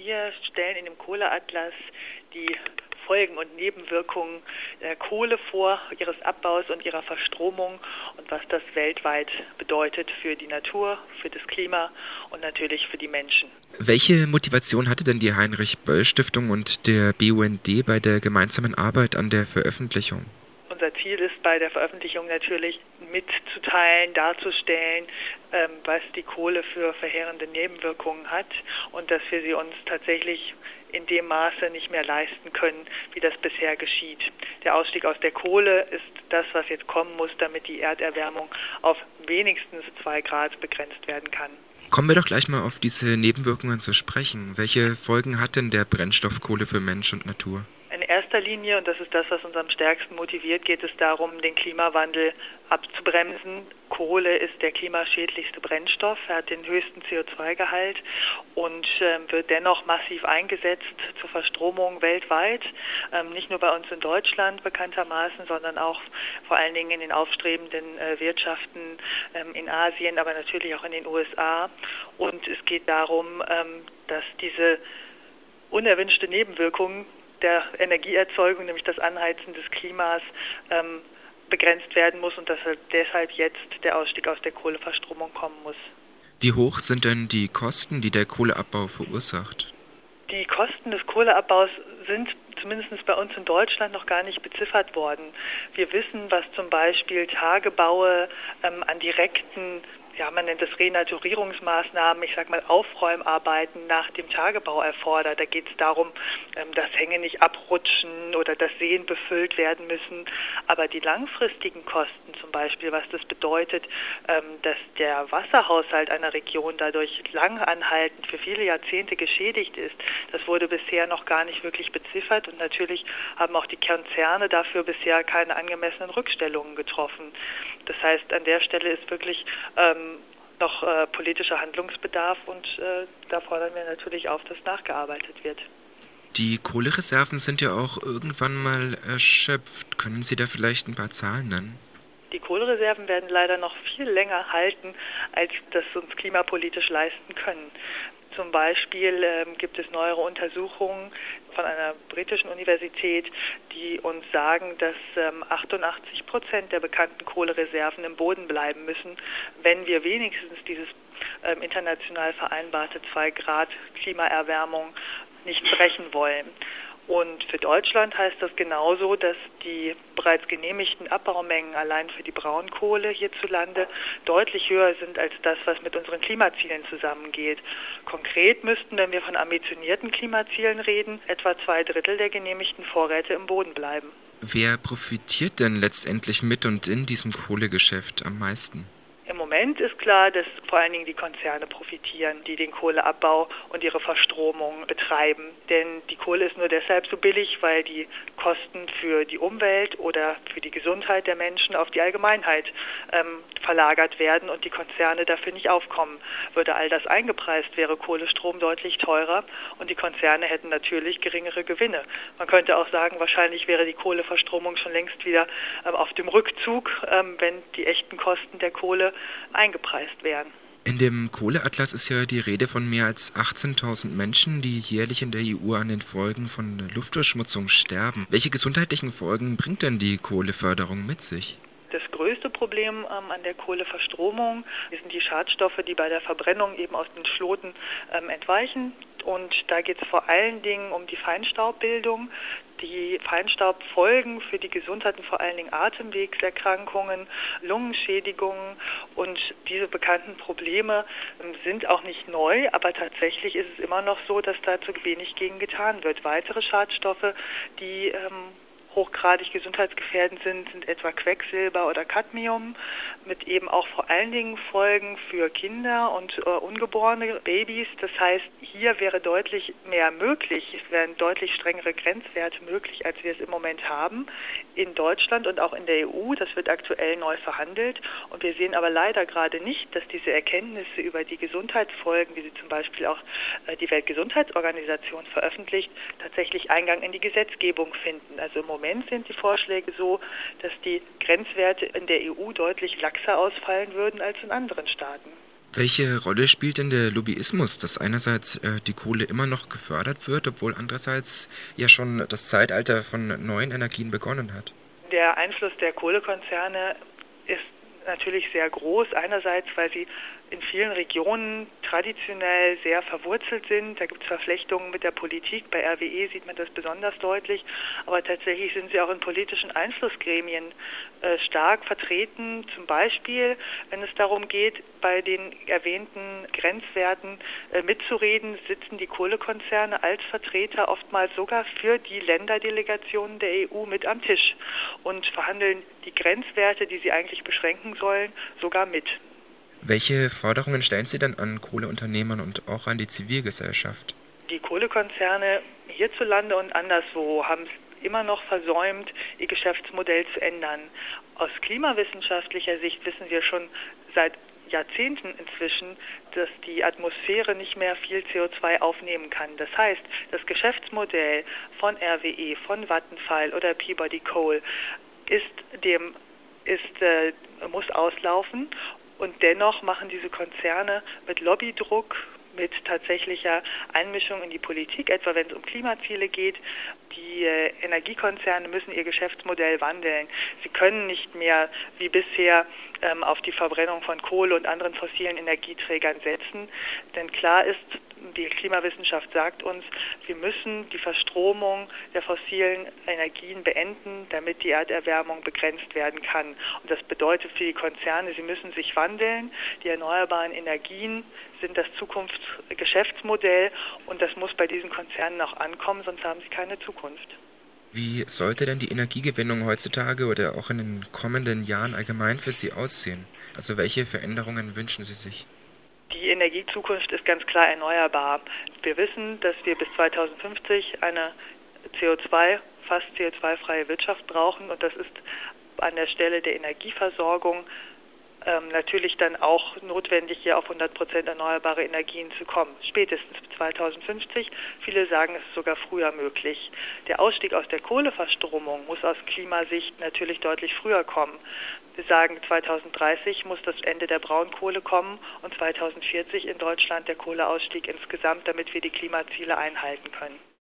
Wir stellen in dem Kohleatlas die Folgen und Nebenwirkungen der Kohle vor, ihres Abbaus und ihrer Verstromung und was das weltweit bedeutet für die Natur, für das Klima und natürlich für die Menschen. Welche Motivation hatte denn die Heinrich-Böll-Stiftung und der BUND bei der gemeinsamen Arbeit an der Veröffentlichung? Unser Ziel ist bei der Veröffentlichung natürlich mitzuteilen, darzustellen, was die Kohle für verheerende Nebenwirkungen hat und dass wir sie uns tatsächlich in dem Maße nicht mehr leisten können, wie das bisher geschieht. Der Ausstieg aus der Kohle ist das, was jetzt kommen muss, damit die Erderwärmung auf wenigstens 2 Grad begrenzt werden kann. Kommen wir doch gleich mal auf diese Nebenwirkungen zu sprechen. Welche Folgen hat denn der Brennstoff Kohle für Mensch und Natur? In erster Linie, und das ist das, was uns am stärksten motiviert, geht es darum, den Klimawandel abzubremsen. Kohle ist der klimaschädlichste Brennstoff, er hat den höchsten CO2-Gehalt und wird dennoch massiv eingesetzt zur Verstromung weltweit. Nicht nur bei uns in Deutschland bekanntermaßen, sondern auch vor allen Dingen in den aufstrebenden Wirtschaften in Asien, aber natürlich auch in den USA. Und es geht darum, dass diese unerwünschte Nebenwirkung der Energieerzeugung, nämlich das Anheizen des Klimas, begrenzt werden muss und dass deshalb jetzt der Ausstieg aus der Kohleverstromung kommen muss. Wie hoch sind denn die Kosten, die der Kohleabbau verursacht? Die Kosten des Kohleabbaus sind zumindest bei uns in Deutschland noch gar nicht beziffert worden. Wir wissen, was zum Beispiel Tagebaue an direkten, man nennt es Renaturierungsmaßnahmen, Aufräumarbeiten nach dem Tagebau erfordert. Da geht es darum, dass Hänge nicht abrutschen oder dass Seen befüllt werden müssen. Aber die langfristigen Kosten zum Beispiel, was das bedeutet, dass der Wasserhaushalt einer Region dadurch langanhaltend für viele Jahrzehnte geschädigt ist, das wurde bisher noch gar nicht wirklich beziffert. Und natürlich haben auch die Konzerne dafür bisher keine angemessenen Rückstellungen getroffen. Das heißt, an der Stelle ist wirklich noch politischer Handlungsbedarf und da fordern wir natürlich auf, dass nachgearbeitet wird. Die Kohlereserven sind ja auch irgendwann mal erschöpft. Können Sie da vielleicht ein paar Zahlen nennen? Die Kohlereserven werden leider noch viel länger halten, als das uns klimapolitisch leisten können. Zum Beispiel gibt es neuere Untersuchungen von einer britischen Universität, die uns sagen, dass 88% der bekannten Kohlereserven im Boden bleiben müssen, wenn wir wenigstens dieses international vereinbarte 2 Grad Klimaerwärmung nicht brechen wollen. Und für Deutschland heißt das genauso, dass die bereits genehmigten Abbaumengen allein für die Braunkohle hierzulande deutlich höher sind als das, was mit unseren Klimazielen zusammengeht. Konkret müssten, wenn wir von ambitionierten Klimazielen reden, etwa 2/3 der genehmigten Vorräte im Boden bleiben. Wer profitiert denn letztendlich mit und in diesem Kohlegeschäft am meisten? Im Moment ist klar, dass vor allen Dingen die Konzerne profitieren, die den Kohleabbau und ihre Verstromung betreiben. Denn die Kohle ist nur deshalb so billig, weil die Kosten für die Umwelt oder für die Gesundheit der Menschen auf die Allgemeinheit verlagert werden und die Konzerne dafür nicht aufkommen. Würde all das eingepreist, wäre Kohlestrom deutlich teurer und die Konzerne hätten natürlich geringere Gewinne. Man könnte auch sagen, wahrscheinlich wäre die Kohleverstromung schon längst wieder auf dem Rückzug, wenn die echten Kosten der Kohle eingepreist werden. In dem Kohleatlas ist ja die Rede von mehr als 18.000 Menschen, die jährlich in der EU an den Folgen von Luftverschmutzung sterben. Welche gesundheitlichen Folgen bringt denn die Kohleförderung mit sich? Das größte Problem an der Kohleverstromung sind die Schadstoffe, die bei der Verbrennung eben aus den Schloten entweichen. Und da geht es vor allen Dingen um die Feinstaubbildung. Die Feinstaubfolgen für die Gesundheit und vor allen Dingen Atemwegserkrankungen, Lungenschädigungen und diese bekannten Probleme sind auch nicht neu, aber tatsächlich ist es immer noch so, dass da zu wenig gegen getan wird. Weitere Schadstoffe, die hochgradig gesundheitsgefährdend sind etwa Quecksilber oder Cadmium, mit eben auch vor allen Dingen Folgen für Kinder und ungeborene Babys. Das heißt, hier wäre deutlich mehr möglich, es wären deutlich strengere Grenzwerte möglich, als wir es im Moment haben in Deutschland und auch in der EU. Das wird aktuell neu verhandelt und wir sehen aber leider gerade nicht, dass diese Erkenntnisse über die Gesundheitsfolgen, wie sie zum Beispiel auch die Weltgesundheitsorganisation veröffentlicht, tatsächlich Eingang in die Gesetzgebung finden. Also im Moment sind die Vorschläge so, dass die Grenzwerte in der EU deutlich laxer ausfallen würden als in anderen Staaten. Welche Rolle spielt denn der Lobbyismus, dass einerseits die Kohle immer noch gefördert wird, obwohl andererseits ja schon das Zeitalter von neuen Energien begonnen hat? Der Einfluss der Kohlekonzerne ist natürlich sehr groß. Einerseits, weil sie in vielen Regionen traditionell sehr verwurzelt sind. Da gibt es Verflechtungen mit der Politik. Bei RWE sieht man das besonders deutlich. Aber tatsächlich sind sie auch in politischen Einflussgremien stark vertreten. Zum Beispiel, wenn es darum geht, bei den erwähnten Grenzwerten mitzureden, sitzen die Kohlekonzerne als Vertreter oftmals sogar für die Länderdelegationen der EU mit am Tisch und verhandeln die Grenzwerte, die sie eigentlich beschränken sollen, sogar mit. Welche Forderungen stellen Sie denn an Kohleunternehmern und auch an die Zivilgesellschaft? Die Kohlekonzerne hierzulande und anderswo haben es immer noch versäumt, ihr Geschäftsmodell zu ändern. Aus klimawissenschaftlicher Sicht wissen wir schon seit Jahrzehnten inzwischen, dass die Atmosphäre nicht mehr viel CO2 aufnehmen kann. Das heißt, das Geschäftsmodell von RWE, von Vattenfall oder Peabody Coal muss auslaufen. Und dennoch machen diese Konzerne mit Lobbydruck, mit tatsächlicher Einmischung in die Politik, etwa wenn es um Klimaziele geht. Die Energiekonzerne müssen ihr Geschäftsmodell wandeln. Sie können nicht mehr wie bisher auf die Verbrennung von Kohle und anderen fossilen Energieträgern setzen. Denn klar ist, die Klimawissenschaft sagt uns, wir müssen die Verstromung der fossilen Energien beenden, damit die Erderwärmung begrenzt werden kann. Und das bedeutet für die Konzerne, sie müssen sich wandeln. Die erneuerbaren Energien sind das Zukunftsgeschäftsmodell und das muss bei diesen Konzernen auch ankommen, sonst haben sie keine Zukunft. Wie sollte denn die Energiegewinnung heutzutage oder auch in den kommenden Jahren allgemein für Sie aussehen? Also welche Veränderungen wünschen Sie sich? Die Energiezukunft ist ganz klar erneuerbar. Wir wissen, dass wir bis 2050 eine fast CO2-freie Wirtschaft brauchen und das ist an der Stelle der Energieversorgung natürlich dann auch notwendig, hier auf 100% erneuerbare Energien zu kommen. Spätestens bis 2050. Viele sagen, es ist sogar früher möglich. Der Ausstieg aus der Kohleverstromung muss aus Klimasicht natürlich deutlich früher kommen. Wir sagen, 2030 muss das Ende der Braunkohle kommen und 2040 in Deutschland der Kohleausstieg insgesamt, damit wir die Klimaziele einhalten können.